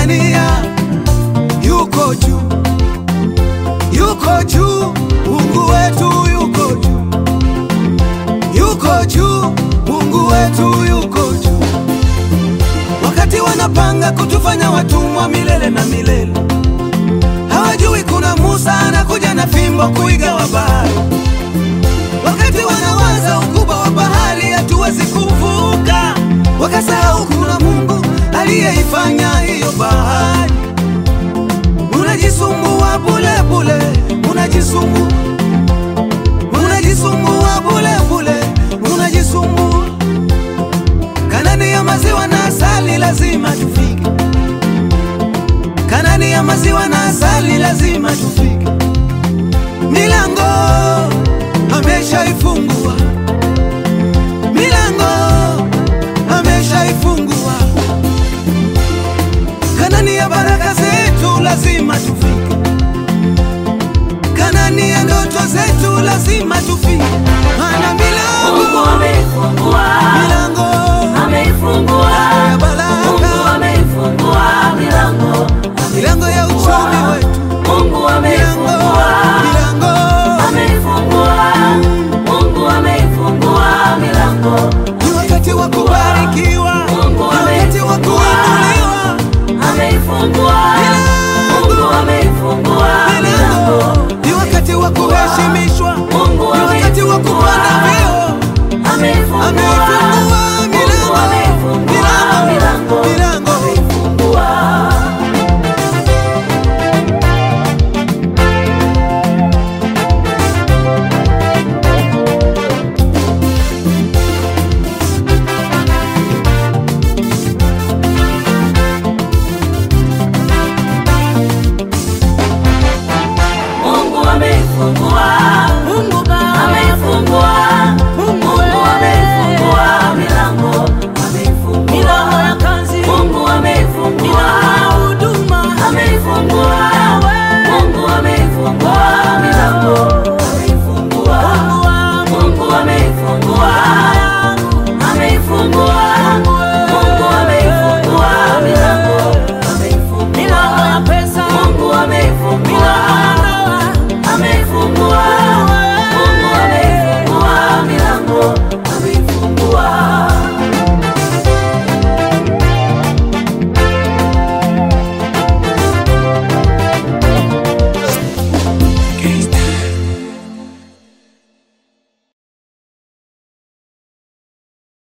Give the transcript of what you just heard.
Tanzania yuko juu, yuko juu, Mungu wetu yuko juu, yuko juu, Mungu wetu yuko juu. Wakati wanapanga kutufanya watumwa milele na milele, hawajui kuna Musa anakuja na fimbo kuigawa bahari. Wakati wanawaza ukubwa wa bahari hatuwezi kuvuka, wakasahau kuna Mungu aliyeifanya hiyo bahari. Unajisumbua bule bule, unajisumbua bule bule, unajisumbua. Kanani ya maziwa na asali lazima tufike, Kanani ya maziwa na asali lazima tufike. Milango ameshaifungua,